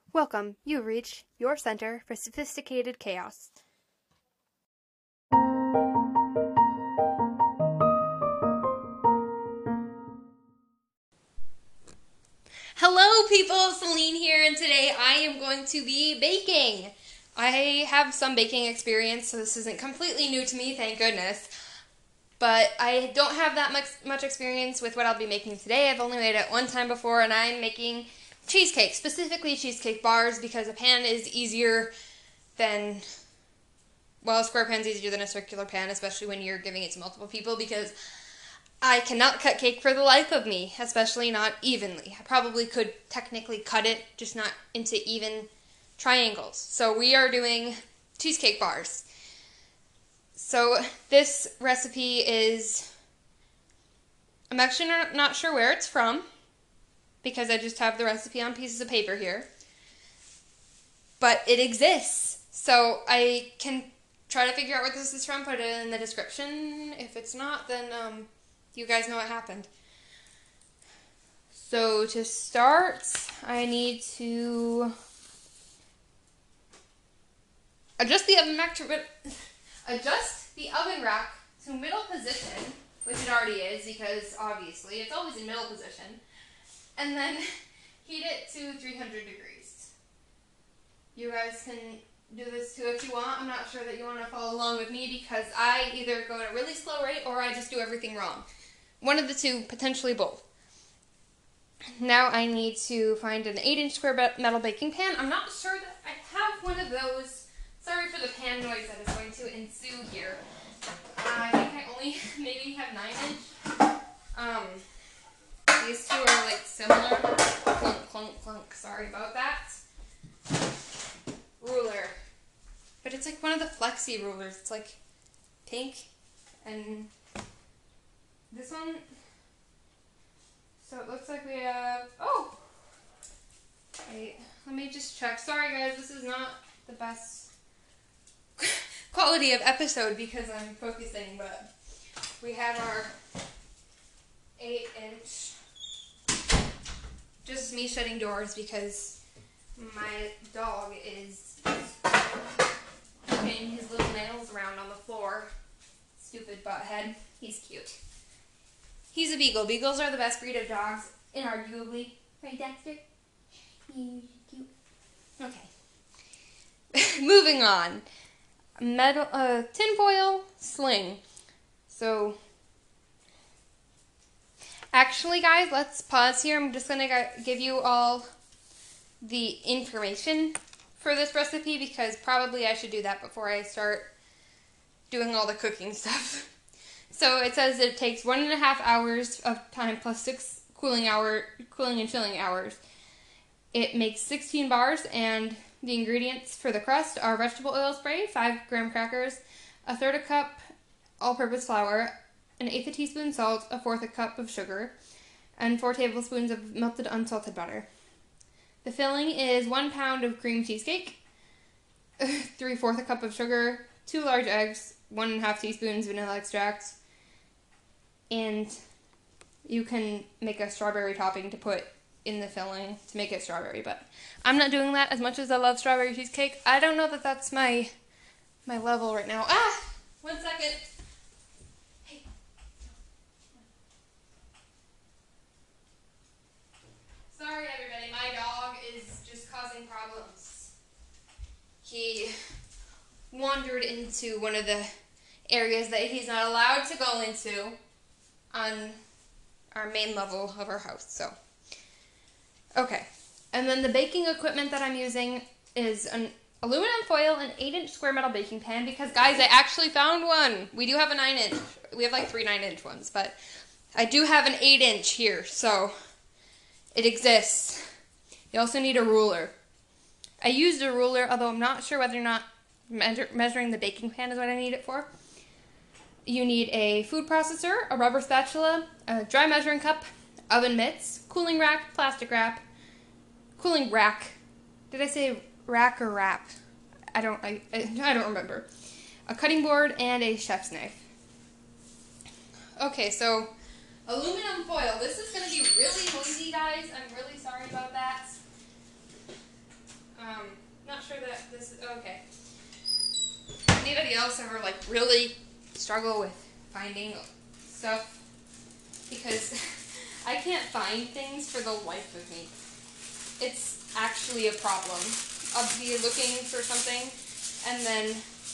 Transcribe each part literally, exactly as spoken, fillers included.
Welcome, you've reached your center for sophisticated chaos. Hello people, Celine here, and today I am going to be baking. I have some baking experience, so this isn't completely new to me, thank goodness. But I don't have that much, much experience with what I'll be making today. I've only made it one time before, and I'm making cheesecake, specifically cheesecake bars, because a pan is easier than, well, a square pan's easier than a circular pan, especially when you're giving it to multiple people, because I cannot cut cake for the life of me, especially not evenly. I probably could technically cut it, just not into even triangles. So we are doing cheesecake bars. So this recipe is, I'm actually not, not sure where it's from, because I just have the recipe on pieces of paper here. But it exists. So I can try to figure out where this is from, put it in the description. If it's not, then um, you guys know what happened. So to start, I need to adjust the oven rack to adjust the oven rack to middle position, which it already is because obviously it's always in middle position, and then heat it to three hundred degrees. You guys can do this too if you want. I'm not sure that you want to follow along with me because I either go at a really slow rate or I just do everything wrong. One of the two, potentially both. Now I need to find an eight inch square metal baking pan. I'm not sure that I have one of those. Sorry for the pan noise that is going to ensue here. Uh, I think I only maybe have nine inch. Um, these two are like similar. Clunk, clunk, clunk. Sorry about that. Ruler. But it's like one of the flexi rulers. It's like pink and this one. So it looks like we have, oh! Wait, let me just check. Sorry guys, this is not the best quality of episode because I'm focusing, but we have our eight inch. Just me shutting doors because my dog is putting his little nails around on the floor. Stupid butthead. He's cute. He's a beagle. Beagles are the best breed of dogs, inarguably. Right, Dexter? He's cute. Okay. Moving on. Metal, uh, tinfoil sling. So, actually, guys, let's pause here. I'm just going to give you all the information for this recipe because probably I should do that before I start doing all the cooking stuff. So it says it takes one and a half hours of time plus six cooling hour, cooling and chilling hours. It makes sixteen bars, and the ingredients for the crust are vegetable oil spray, five graham crackers, a third a cup all-purpose flour, an eighth a teaspoon salt, a fourth a cup of sugar, and four tablespoons of melted unsalted butter. The filling is one pound of cream cheesecake, three-fourths a cup of sugar, two large eggs, one and a half teaspoons vanilla extract, and you can make a strawberry topping to put in the filling to make it strawberry, but I'm not doing that as much as I love strawberry cheesecake. I don't know that that's my my level right now. Ah! One second. Hey. Sorry everybody, my dog is just causing problems. He wandered into one of the areas that he's not allowed to go into on our main level of our house, so. Okay, and then the baking equipment that I'm using is an aluminum foil and eight inch square metal baking pan because, guys, I actually found one. We do have a nine inch. We have like three nine inch ones, but I do have an eight inch here, so it exists. You also need a ruler. I used a ruler, although I'm not sure whether or not measure, measuring the baking pan is what I need it for. You need a food processor, a rubber spatula, a dry measuring cup, oven mitts, cooling rack, plastic wrap, cooling rack. Did I say rack or wrap? I don't. I, I don't remember. A cutting board and a chef's knife. Okay, so aluminum foil. This is going to be really noisy, guys. I'm really sorry about that. sure that this is okay. Anybody else ever like really struggle with finding stuff? Because I can't find things for the life of me. It's actually a problem. I'll be looking for something, and then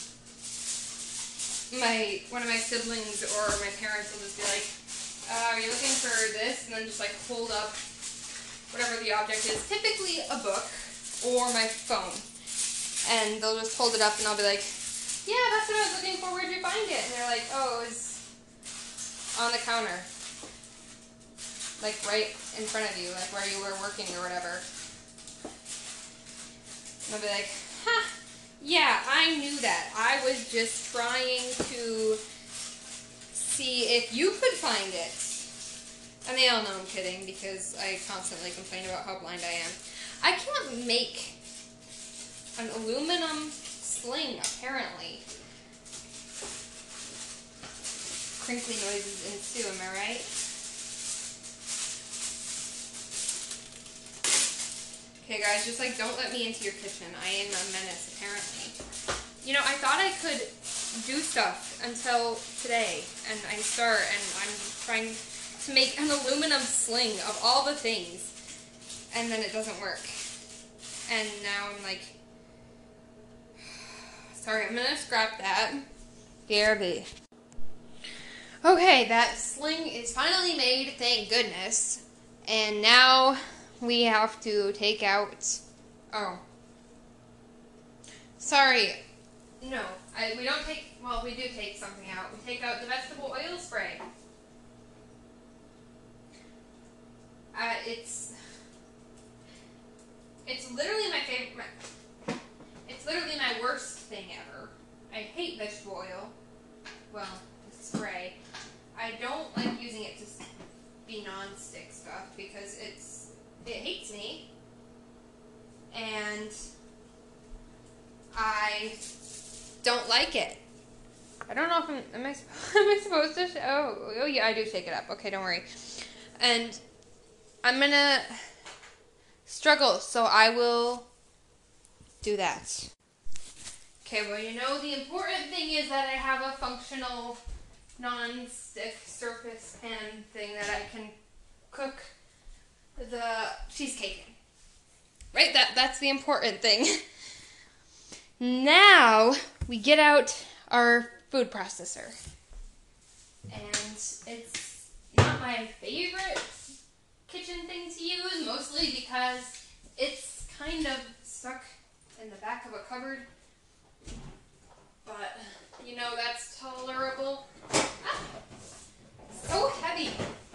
my one of my siblings or my parents will just be like, uh, "Are you looking for this?" And then just like hold up whatever the object is, typically a book or my phone, and they'll just hold it up, and I'll be like, "Yeah, that's what I was looking for. Where'd you find it?" And they're like, "Oh, it was on the counter, like right in front of you, like where you were working or whatever." And I'll be like, "Ha, yeah, I knew that. I was just trying to see if you could find it." And they all know I'm kidding because I constantly complain about how blind I am. I can't make an aluminum sling, apparently. Crinkly noises ensue, am I right? Okay, guys, just like don't let me into your kitchen. I am a menace, apparently. You know, I thought I could do stuff until today, and I start, and I'm trying to make an aluminum sling of all the things, and then it doesn't work. And now I'm like, sorry, I'm gonna scrap that. B R B. Okay, that sling is finally made, thank goodness. And now we have to take out, oh, sorry, no, I, we don't take, well, we do take something out. We take out the vegetable oil spray. Uh, it's, it's literally my favorite, my, it's literally my worst thing ever. I hate vegetable oil, well, the spray. I don't like using it to be non-stick stuff because it's, it hates me, and I don't like it. I don't know if I'm, am I, am I supposed to, sh oh, oh yeah, I do shake it up. Okay, don't worry. And I'm gonna struggle, so I will do that. Okay, well, you know, the important thing is that I have a functional non-stick surface pan thing that I can cook the cheesecake in. Right? That, that's the important thing. Now, we get out our food processor. And it's not my favorite kitchen thing to use, mostly because it's kind of stuck in the back of a cupboard. But, you know, that's tolerable. Ah, so heavy.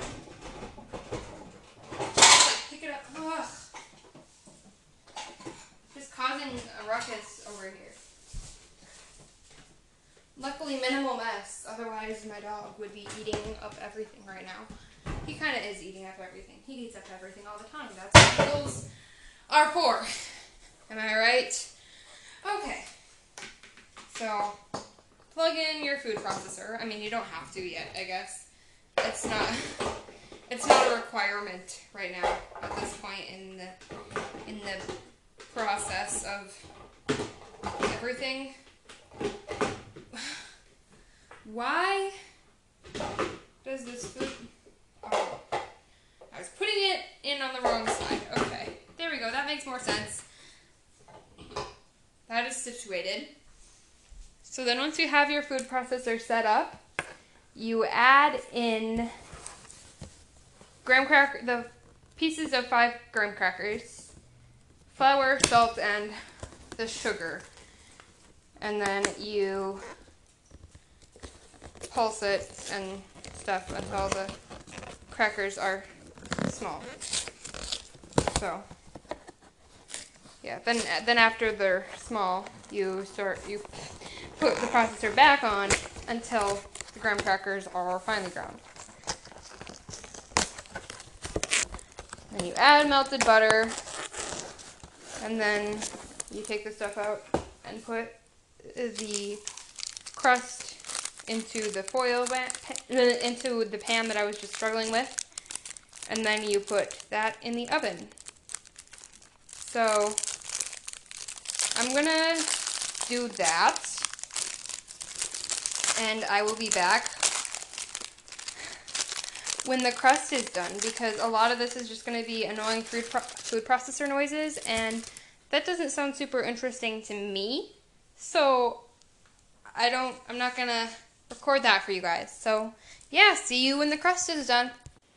Just, like, pick it up. Ugh. Just causing a ruckus over here. Luckily, minimal mess. Otherwise, my dog would be eating up everything right now. He kind of is eating up everything. He eats up everything all the time. That's what meals are for. Am I right? Okay. So, plug in your food processor. I mean, you don't have to yet, I guess. It's not, it's not a requirement right now at this point in the, in the process of everything. Why does this food, oh, I was putting it in on the wrong side. Okay, there we go. That makes more sense. That is situated. So then once you have your food processor set up, you add in graham cracker, the pieces of five graham crackers, flour, salt, and the sugar. And then you pulse it and stuff until the crackers are small. So, yeah, then then after they're small, you start you put the processor back on until the graham crackers are finely ground. Then you add melted butter, and then you take the stuff out and put the crust into the foil pan, into the pan that I was just struggling with, and then you put that in the oven. So I'm gonna do that, and I will be back when the crust is done, because a lot of this is just going to be annoying food, pro food processor noises, and that doesn't sound super interesting to me, so I don't, I'm not going to record that for you guys. So yeah, see you when the crust is done.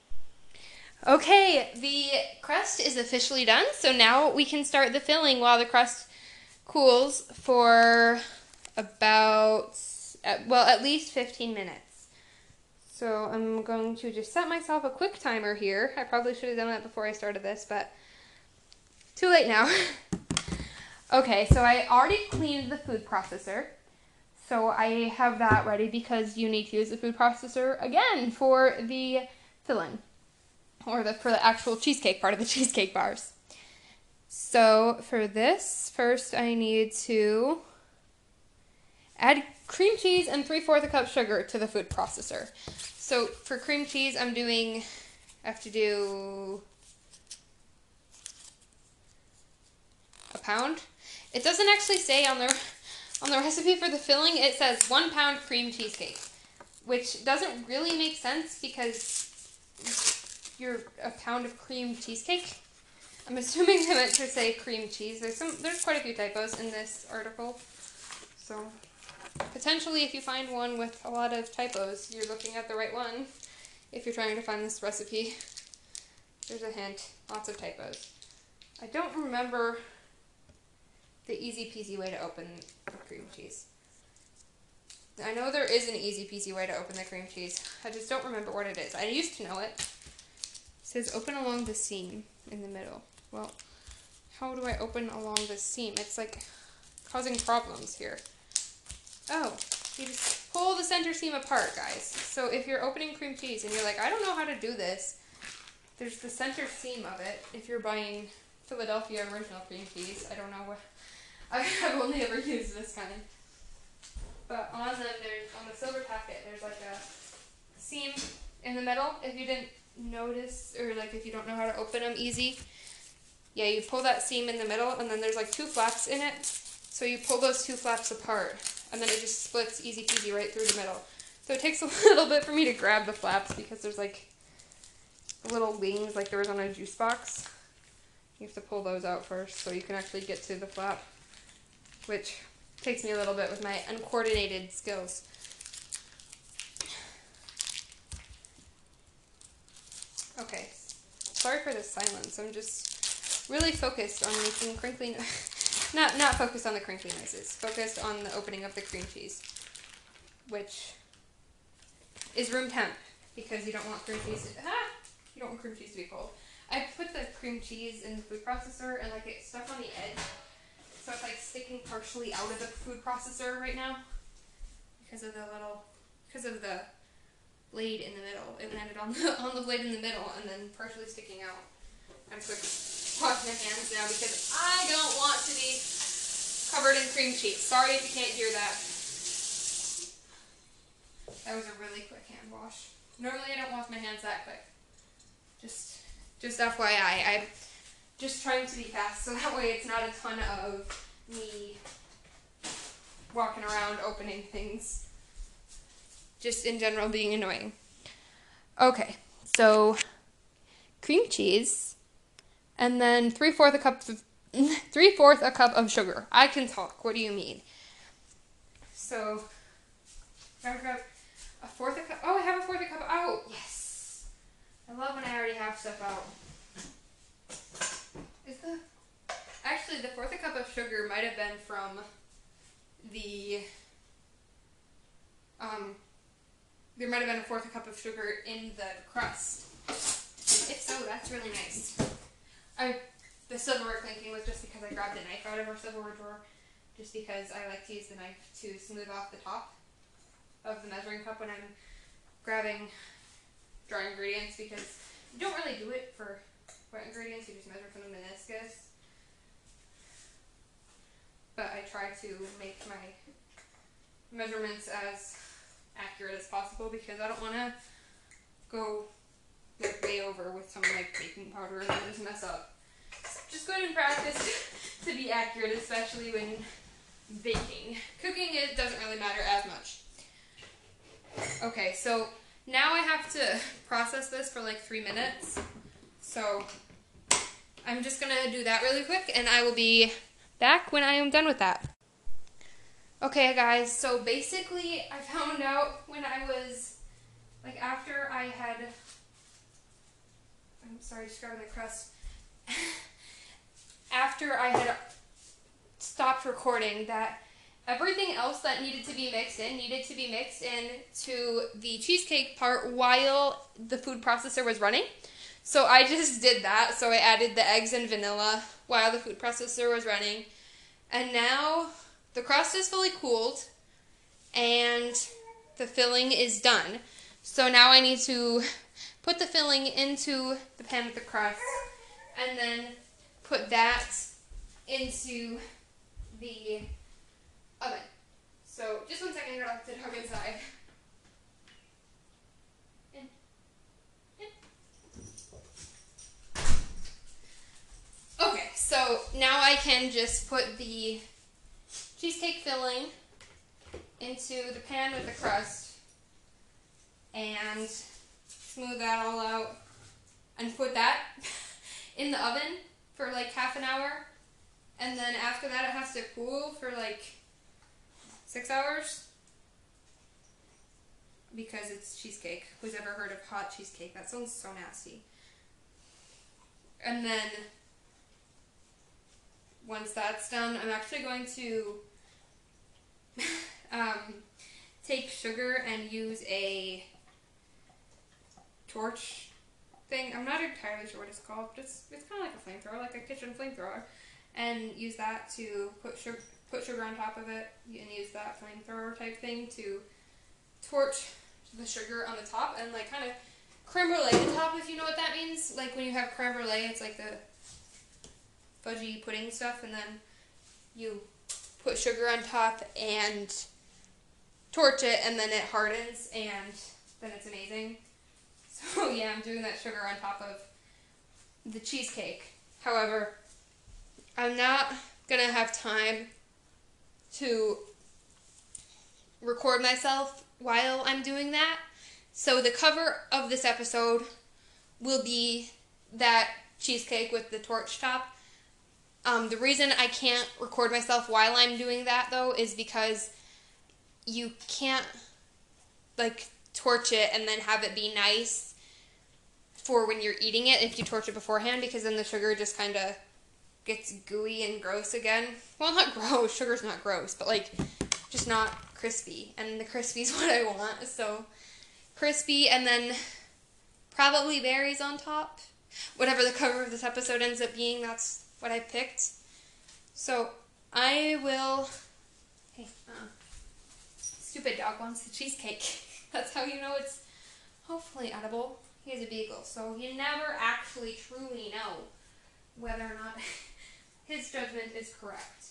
Okay, the crust is officially done, so now we can start the filling while the crust cools for about, well, at least fifteen minutes. So I'm going to just set myself a quick timer here. I probably should have done that before I started this, but too late now. Okay, so I already cleaned the food processor. So I have that ready because you need to use the food processor again for the filling, or the for the actual cheesecake part of the cheesecake bars. So for this, first I need to add cream cheese and three-fourths a cup sugar to the food processor. So for cream cheese, I'm doing, I have to do a pound. It doesn't actually say on the on the recipe for the filling, it says one pound cream cheesecake, which doesn't really make sense because you're a pound of cream cheesecake. I'm assuming they meant to say cream cheese. There's some, there's quite a few typos in this article, so potentially if you find one with a lot of typos, you're looking at the right one. If you're trying to find this recipe, there's a hint. Lots of typos. I don't remember the easy peasy way to open the cream cheese. I know there is an easy peasy way to open the cream cheese. I just don't remember what it is. I used to know it. It says open along the seam in the middle. Well, how do I open along this seam? It's like causing problems here. Oh, you just pull the center seam apart, guys. So if you're opening cream cheese and you're like, I don't know how to do this, there's the center seam of it. If you're buying Philadelphia original cream cheese, I don't know what, I've only ever used this kind. But on them, there's, on the silver packet, there's like a seam in the middle. If you didn't notice, or like if you don't know how to open them easy, yeah, you pull that seam in the middle, and then there's like two flaps in it. So you pull those two flaps apart, and then it just splits easy peasy right through the middle. So it takes a little bit for me to grab the flaps because there's like little wings like there was on a juice box. You have to pull those out first so you can actually get to the flap, which takes me a little bit with my uncoordinated skills. Okay, sorry for the silence. I'm just really focused on making crinkly no not not focused on the crinkly noises. Focused on the opening of the cream cheese, which is room temp because you don't want cream cheese to ah, you don't want cream cheese to be cold. I put the cream cheese in the food processor and like it's stuck on the edge, so it's like sticking partially out of the food processor right now because of the little because of the blade in the middle. It landed on the on the blade in the middle and then partially sticking out. I'm quick wash my hands now because I don't want to be covered in cream cheese. Sorry if you can't hear that. That was a really quick hand wash. Normally I don't wash my hands that quick. Just just F Y I. I'm just trying to be fast so that way it's not a ton of me walking around opening things. Just in general being annoying. Okay, so cream cheese, and then three-fourths a cup of three-fourths a cup of sugar. I can talk. What do you mean? So I've got a fourth a cup. Oh, I have a fourth a cup. Oh, yes. I love when I already have stuff out. Is the actually the fourth a cup of sugar might have been from the um. There might have been a fourth a cup of sugar in the crust. If so, that's really nice. I, the silverware clinking was just because I grabbed a knife out of our silverware drawer, just because I like to use the knife to smooth off the top of the measuring cup when I'm grabbing dry ingredients, because you don't really do it for wet ingredients, you just measure from the meniscus. But I try to make my measurements as accurate as possible because I don't want to go like way over with some like baking powder and then just mess up. Just go ahead and practice to be accurate, especially when baking. Cooking, it doesn't really matter as much. Okay, so now I have to process this for like three minutes. So I'm just going to do that really quick, and I will be back when I am done with that. Okay, guys, so basically I found out when I was, like, after I had, I'm sorry, just grabbing the crust. After I had stopped recording, that everything else that needed to be mixed in needed to be mixed in to the cheesecake part while the food processor was running. So I just did that. So I added the eggs and vanilla while the food processor was running. And now the crust is fully cooled and the filling is done. So now I need to put the filling into the pan with the crust and then put that into the oven. So just one second, I'm going to have to hug inside. In. In. Okay, so now I can just put the cheesecake filling into the pan with the crust and smooth that all out and put that in the oven for like half an hour, and then after that it has to cool for like six hours because it's cheesecake. Who's ever heard of hot cheesecake? That sounds so nasty. And then once that's done, I'm actually going to um, take sugar and use a torch thing. I'm not entirely sure what it's called, but it's, it's kind of like a flamethrower, like a kitchen flamethrower. And use that to put sugar, put sugar on top of it, and use that flamethrower type thing to torch the sugar on the top and like kind of creme brulee the top, if you know what that means. Like when you have creme brulee, it's like the fudgy pudding stuff, and then you put sugar on top and torch it, and then it hardens, and then it's amazing. So yeah, I'm doing that sugar on top of the cheesecake. However, I'm not going to have time to record myself while I'm doing that. So the cover of this episode will be that cheesecake with the torch top. Um, the reason I can't record myself while I'm doing that, though, is because you can't, like, torch it and then have it be nice for when you're eating it if you torch it beforehand, because then the sugar just kind of gets gooey and gross again. Well, not gross. Sugar's not gross, but, like, just not crispy. And the crispy is what I want. So, crispy and then probably berries on top. Whatever the cover of this episode ends up being, that's what I picked. So, I will... Hey, uh, stupid dog wants the cheesecake. That's how you know it's hopefully edible. He has a beagle, so you never actually truly know whether or not his judgment is correct.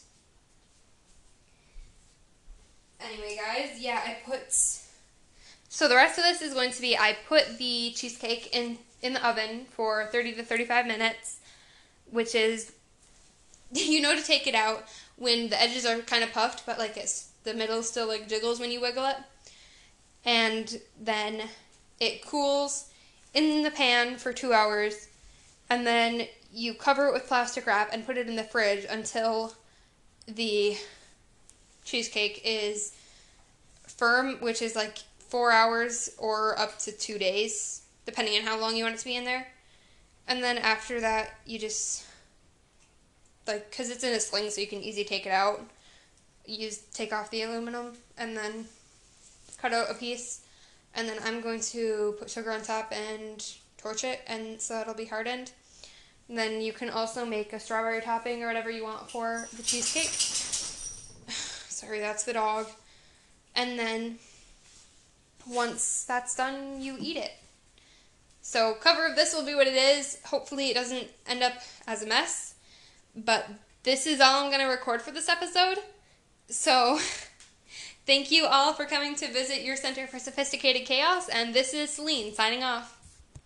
Anyway, guys, yeah, I put... So the rest of this is going to be, I put the cheesecake in, in the oven for thirty to thirty-five minutes, which is, you know to take it out when the edges are kind of puffed, but like it's, the middle still like jiggles when you wiggle it. And then it cools in the pan for two hours, and then you cover it with plastic wrap and put it in the fridge until the cheesecake is firm, which is like four hours or up to two days, depending on how long you want it to be in there. And then after that, you just, like, because it's in a sling so you can easily take it out, you just take off the aluminum and then cut out a piece. And then I'm going to put sugar on top and torch it, and so it'll be hardened. And then you can also make a strawberry topping or whatever you want for the cheesecake. Sorry, that's the dog. And then once that's done, you eat it. So cover of this will be what it is. Hopefully it doesn't end up as a mess. But this is all I'm going to record for this episode. So thank you all for coming to visit your Center for Sophisticated Chaos. And this is Celine signing off.